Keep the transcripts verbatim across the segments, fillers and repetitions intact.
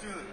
do it.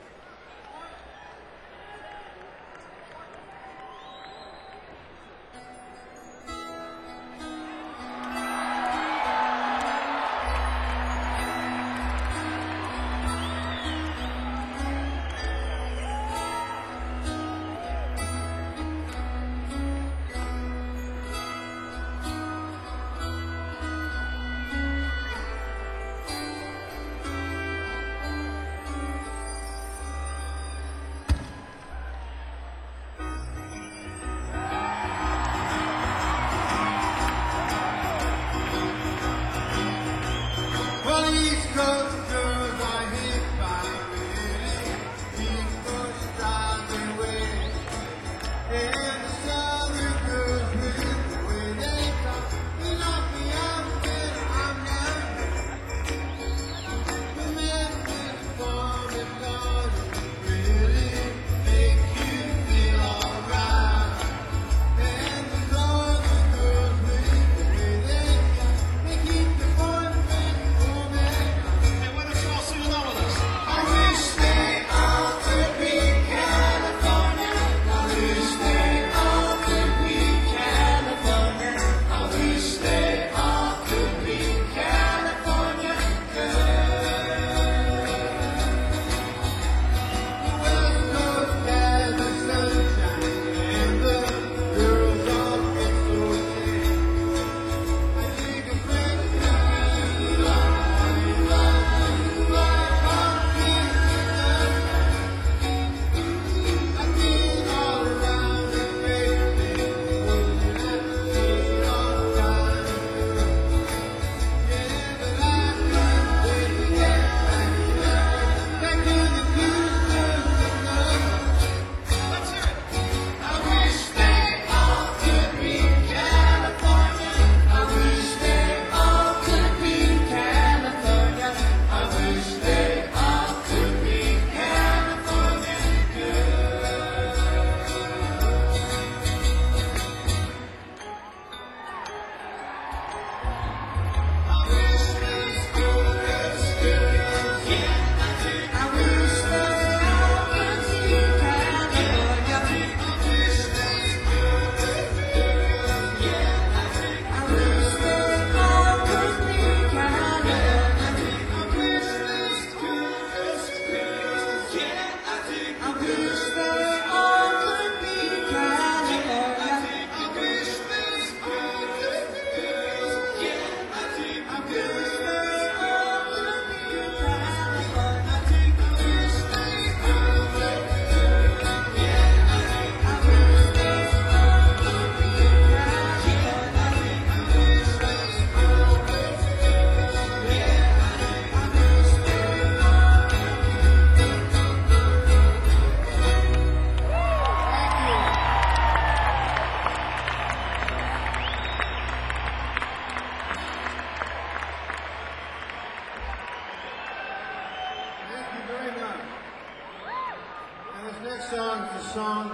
Song is a song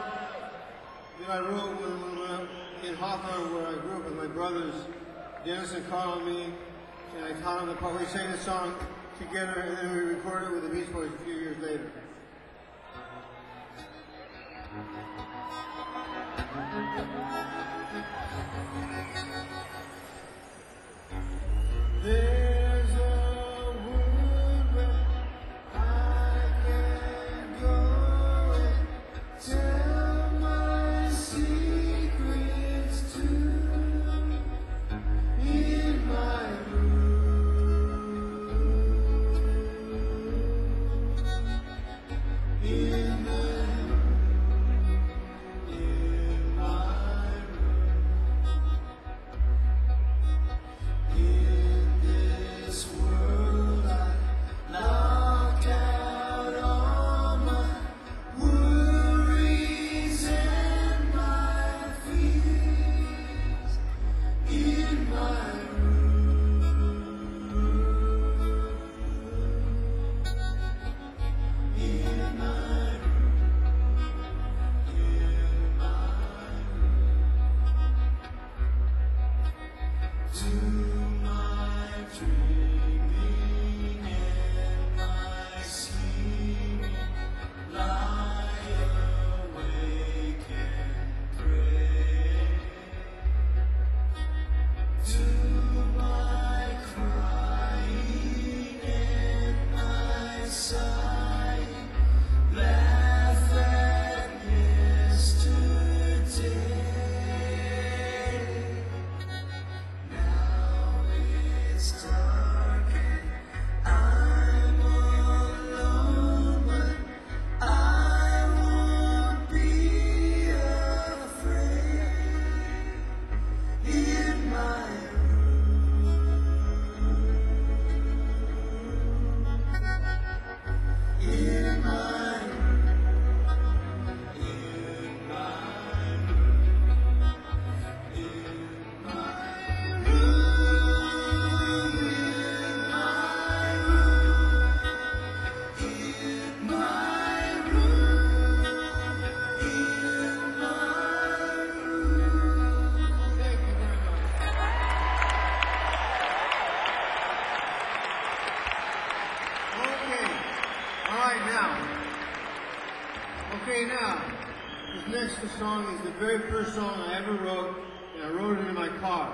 that I wrote when, when I, in Hawthorne, where I grew up with my brothers, Dennis and Carl and me, and I taught them the part. We sang the song together, and then we recorded it with the Beach Boys a few years later. There's a wood where I can go and tell my secrets too in my room, in the in my room, in this Okay, now, this next song is the very first song I ever wrote, and I wrote it in my car.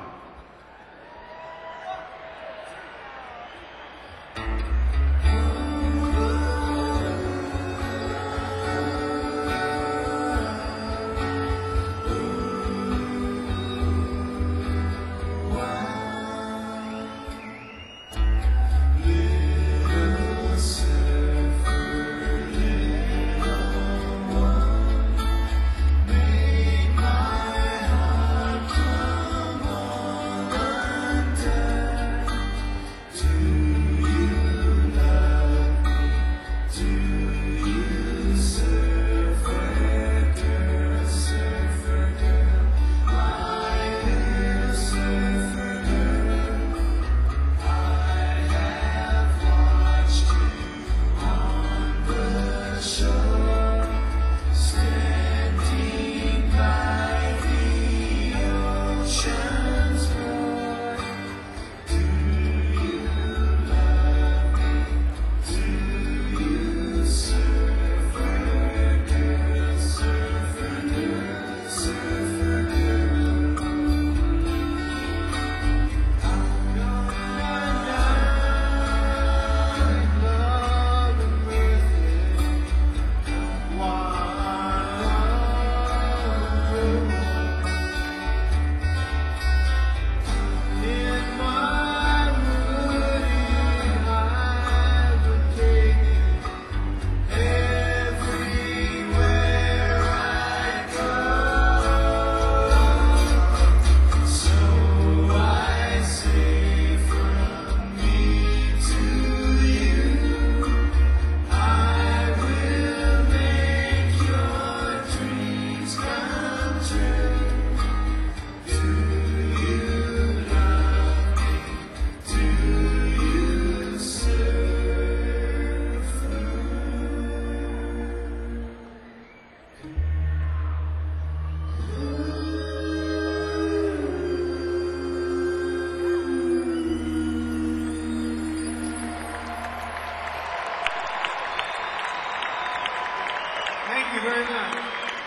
Thank you very much.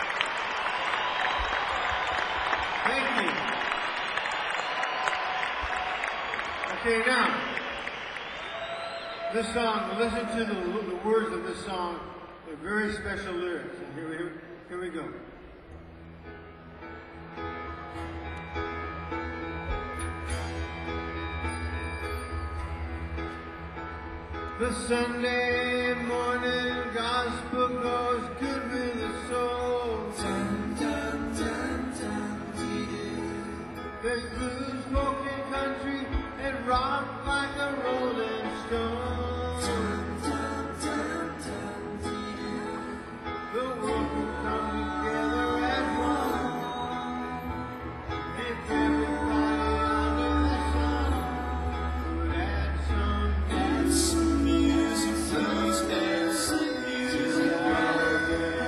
Thank you. Okay, now, this song, listen to the, the words of this song. They're very special lyrics. And here, here, here we go. The Sunday morning gospel goes good with the soul. Dun, dun, dun, dun, dee. There's blues, folk, and country, and rock like a rolling stone. Dun, dun, dun, dun, dee. The world can come together as one. If everybody under the sun would add some, add some music, please, dance some music.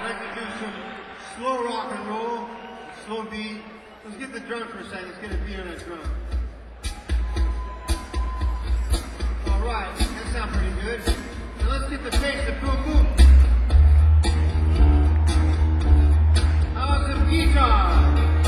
I'd like to do some slow rock and roll, slow beat. Let's get the drum for a second. Let's get a beat on that drum. All right, that sounds pretty good. Now let's get the bass, the boom boom. How about some guitar?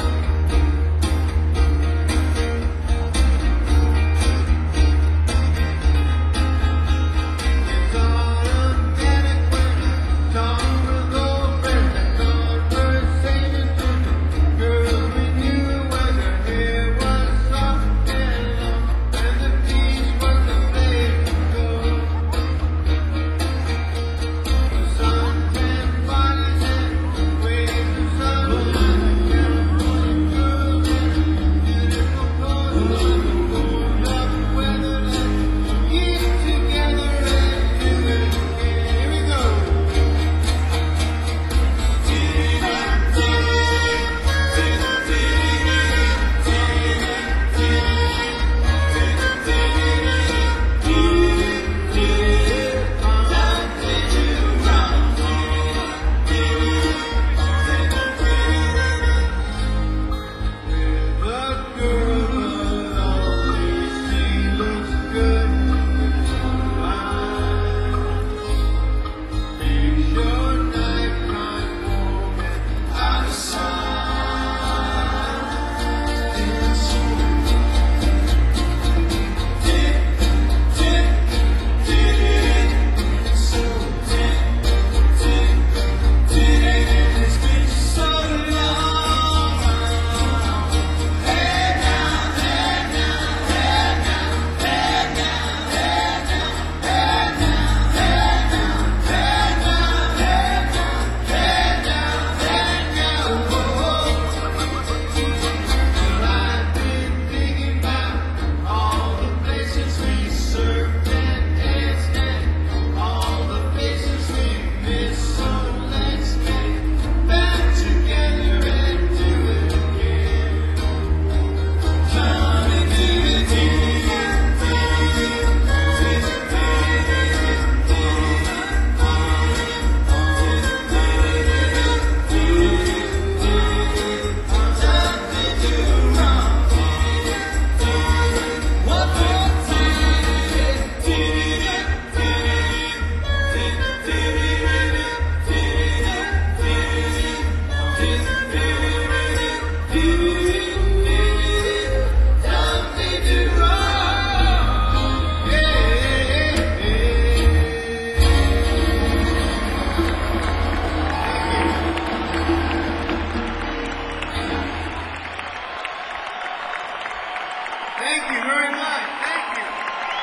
Thank you very much. Thank you.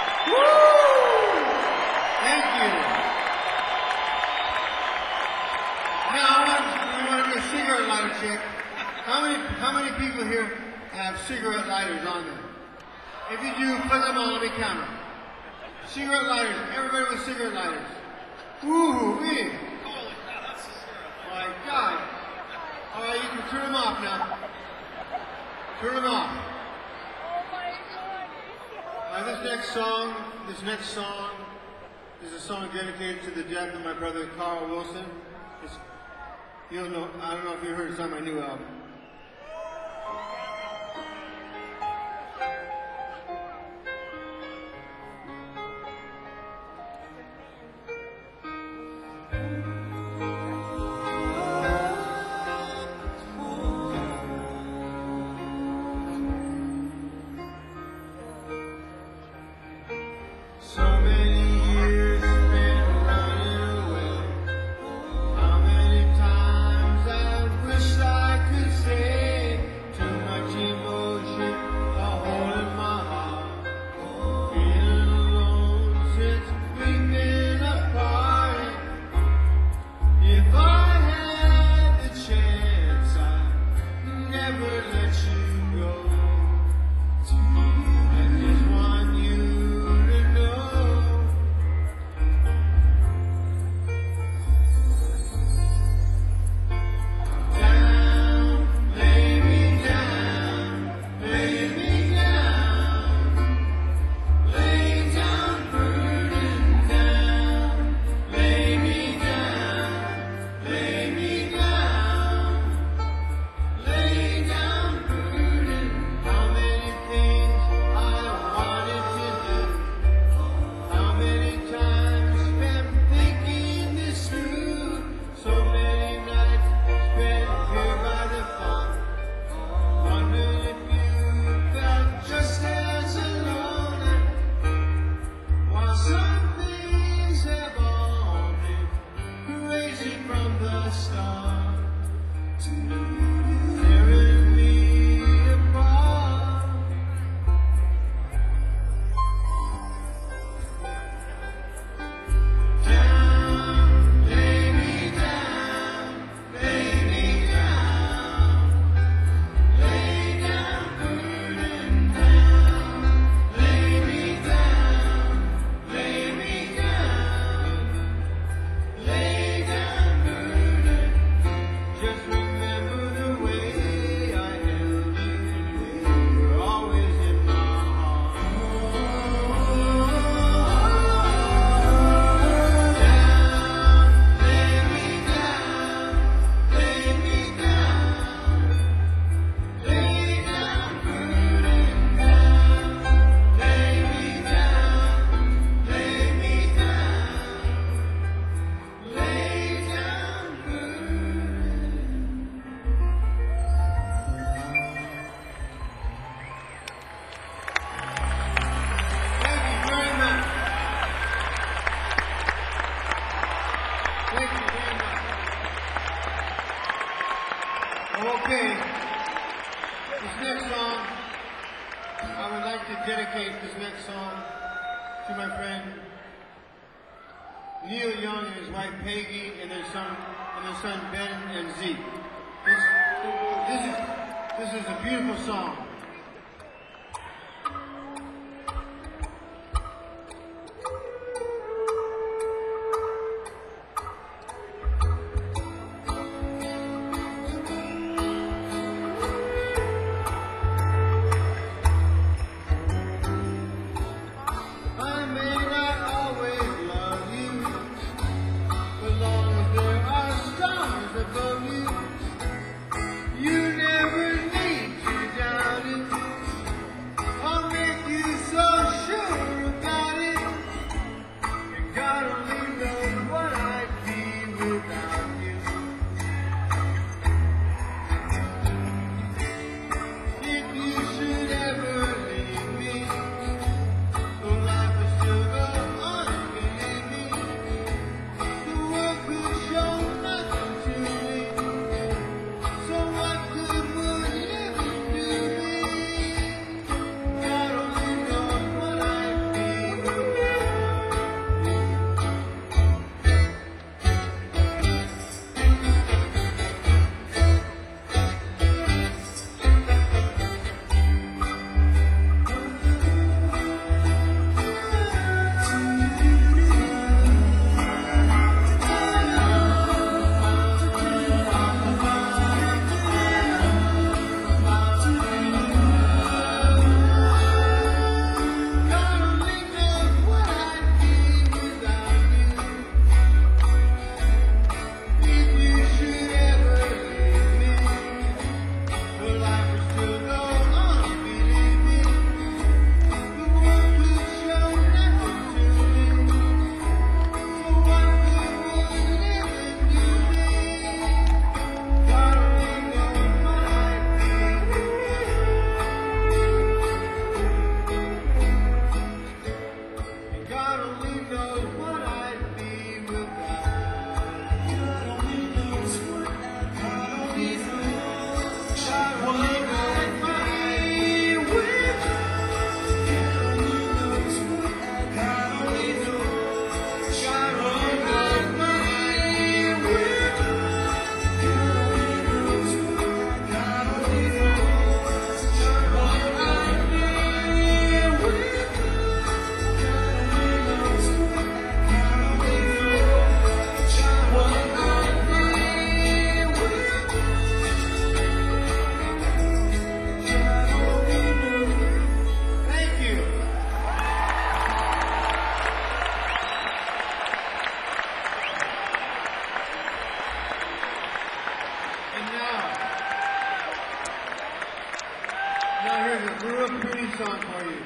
Woo! Thank you. Now I want, we want to do a cigarette lighter check. How many, how many people here have cigarette lighters on them? If you do, put them on. Let me count them. Cigarette lighters. Everybody with cigarette lighters. Woo! Wee! Holy cow, that's a cigarette. My God. All right, you can turn them off now. Turn them off. Uh, this next song, this next song is a song dedicated to the death of my brother Carl Wilson. It's, you don't know, I don't know if you heard it, it's on my new album. So many years spent running away. How many times I wish I could Okay, this next song, I would like to dedicate this next song to my friend Neil Young and his wife Peggy and their son and their son Ben and Zeke. This, this is this is a beautiful song. Song for you.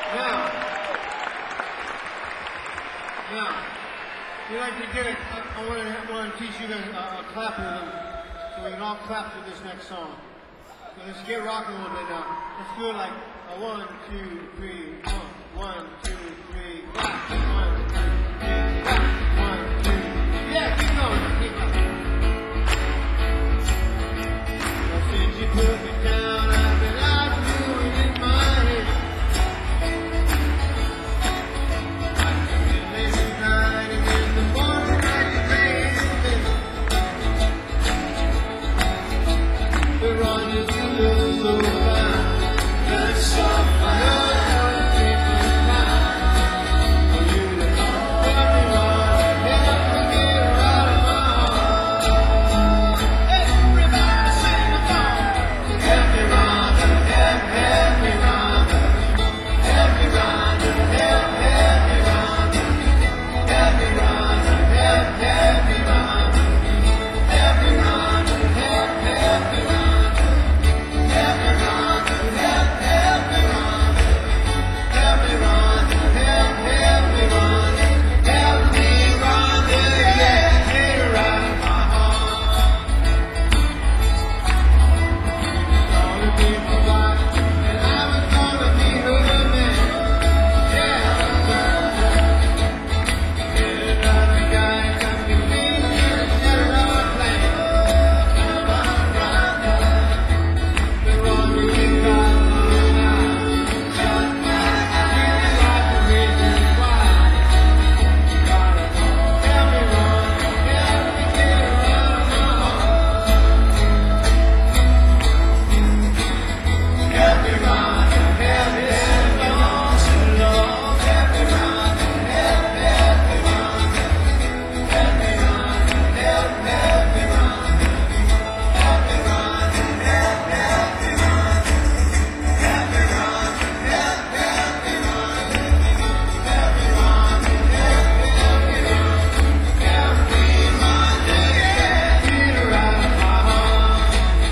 Now, now, we like to get it. I, I want to, I want to teach you guys a, a clap rhythm, so we can all clap for this next song. So let's get rocking a little bit now. Let's do it like a one, two, three, one, one, two, three, clap. One, two, three, clap. One, two, three. Yeah, keep going. Keep going. Well, since you put me down, I've been out doing it in my head. I can be late at night and in the morning I can lay in bed. The run is a little so fine. That's so fine. For you to help me run, help me get out of my heart. Everybody sing the song. Help me run, help, help me run. Help me run, help, help me run. Help me run, help, help me run. Help me run, help, help me run. Help me run, help, help me run. Help me run, help, help me run. Help me run, yeah, get her out of my heart. Gonna be my wife, and I was gonna be her man. Yeah, get another guy, come to me, and share our plan. The wrong we got now. Shut my eyes, like the reason why. Gotta help me run, help me get her out of my heart. Help me run, help me, help me on so long. Help me run, help, help me run. Help me run, help, help me run. Help me run, help, help me run. Help me run, help, help me run. Help me run, help, help me run. Help me run, yeah, get her out of my heart.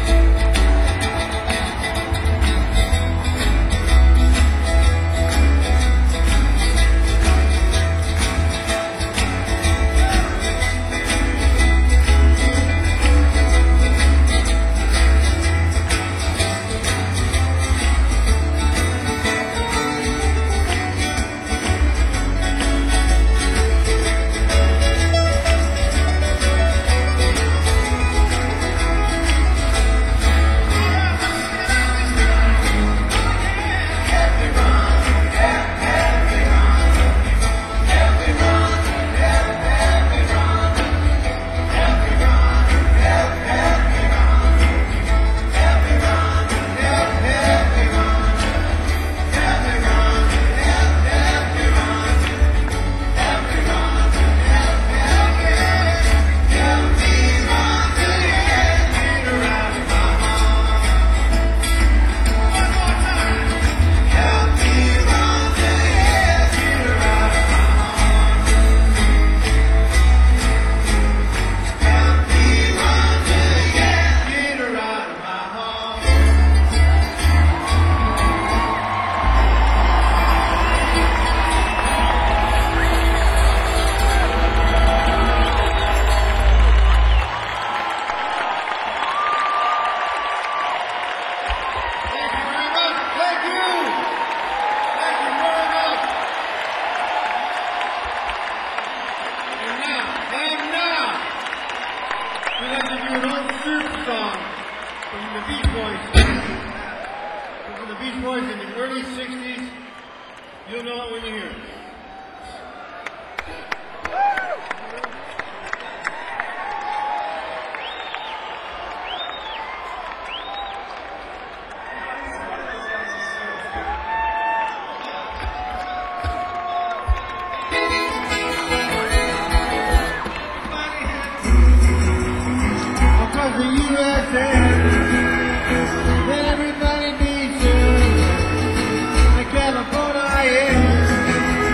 Thank you very much. Thank you. Thank you very much. And now, and now, we'd like to do an old soup song from the Beach Boys. From the Beach Boys in the early sixties. You'll know it when you hear it. Across the U S A, everybody needs you. Like California, yeah.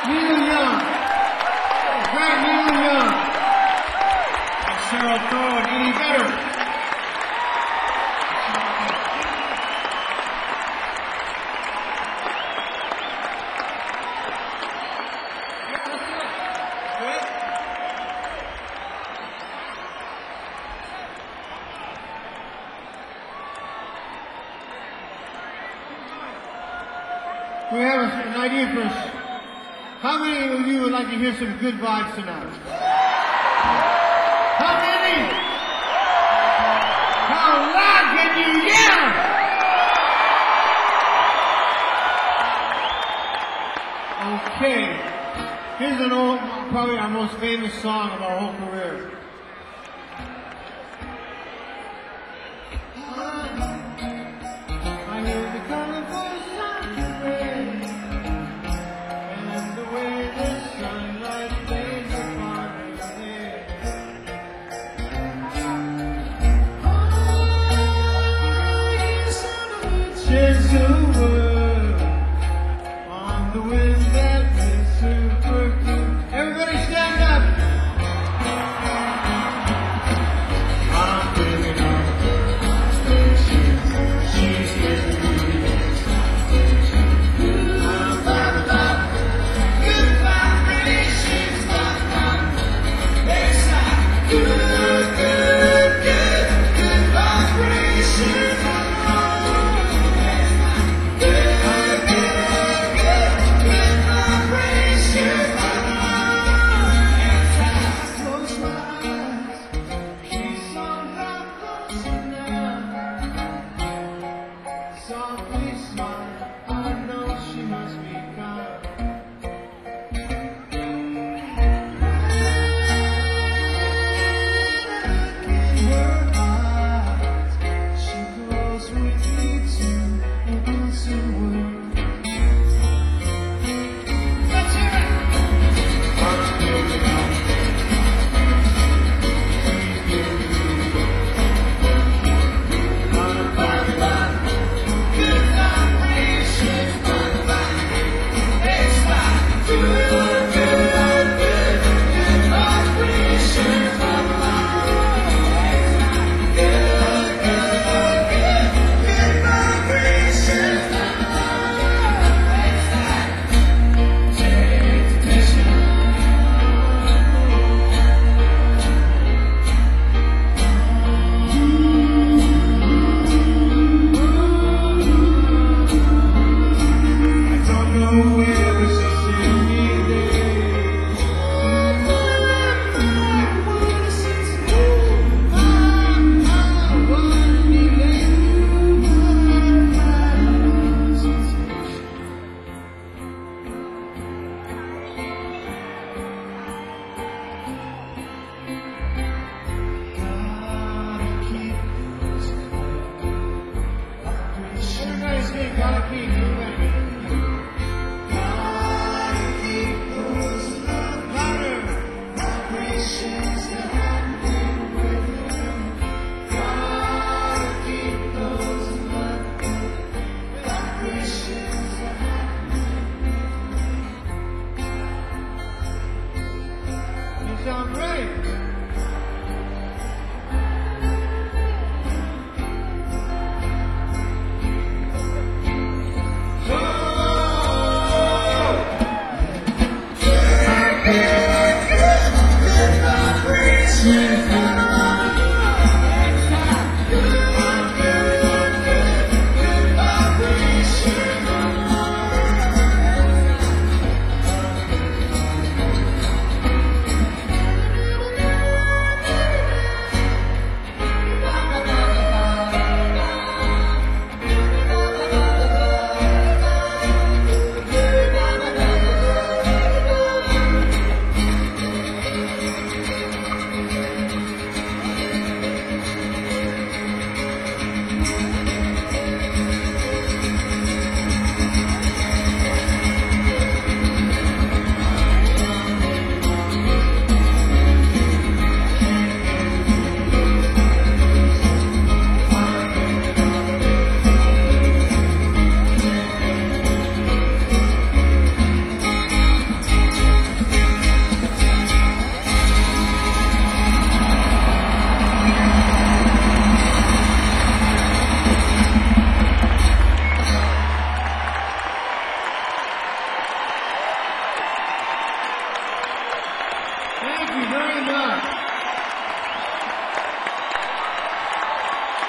Neil Young. Great Neil Young. And Cheryl Crow and Eddie Vedder. We have an idea for us. How many of you would like to hear some good vibes tonight? How many? How loud can you yell? Okay. Here's an old, probably our most famous song of our whole career. I hear the colorful sound of rain, and the way the sunlight plays upon your hair. Gentle word on the wind that is super cute. Everybody stand up.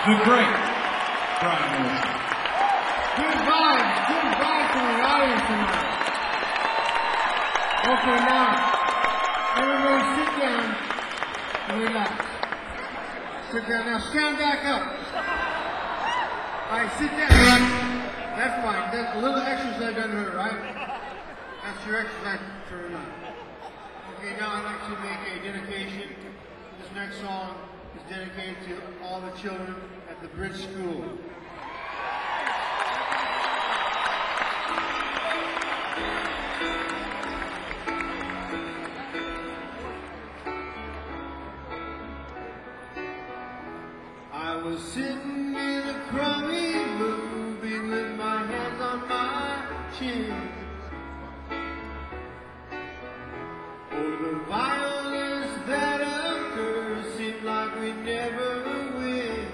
The great Brian Wilson. Good vibes, good vibes from the audience tonight. Okay, now, everybody sit down and relax. Sit down. Now stand back up. All right, sit down. That's fine. That's a little exercise doesn't hurt, right? That's your exercise for tonight. Okay, now I'd like to make a dedication. This next song is dedicated to all the children at the Bridge School. I was sitting in a crummy movie with my hands on my chin. Oh, the violence that occurs seemed like we never win.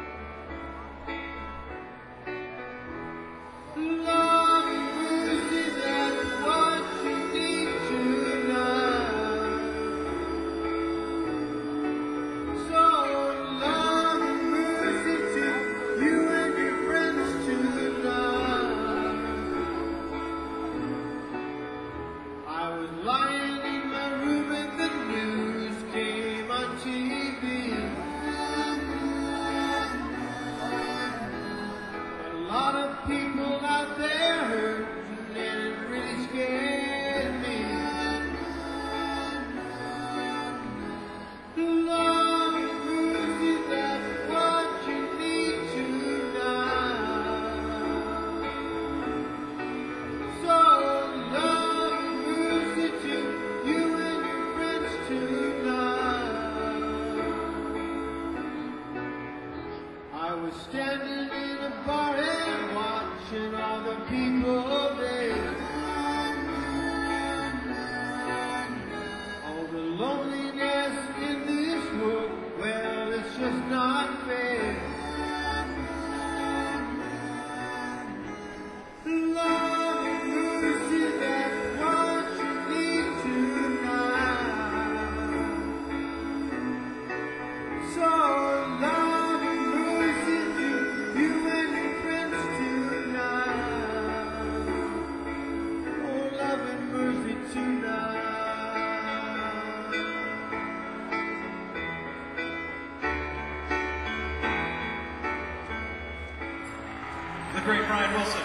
Love and mercy, that's what you need tonight. So love and mercy to you and your friends tonight. I was lying in my room and the news came on T V. A lot of people out there hurting and it really scared me. Love and mercy, that's what you need tonight. So love and mercy to you and your friends tonight. I was standing in a bar and watching all the people there. All the loneliness in this world, well, it's just not fair. Love and mercy, that's what you need tonight. So love and mercy to you and your friends tonight. Oh, love and mercy tonight. The great Brian Wilson.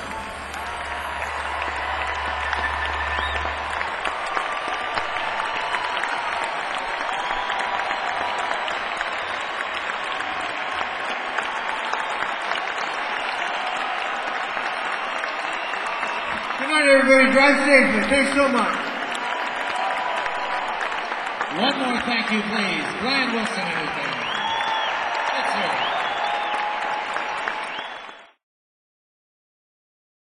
Good night, everybody. Drive safely. Thanks so much. One more thank you, please. Brian Wilson, everything. Let's hear it.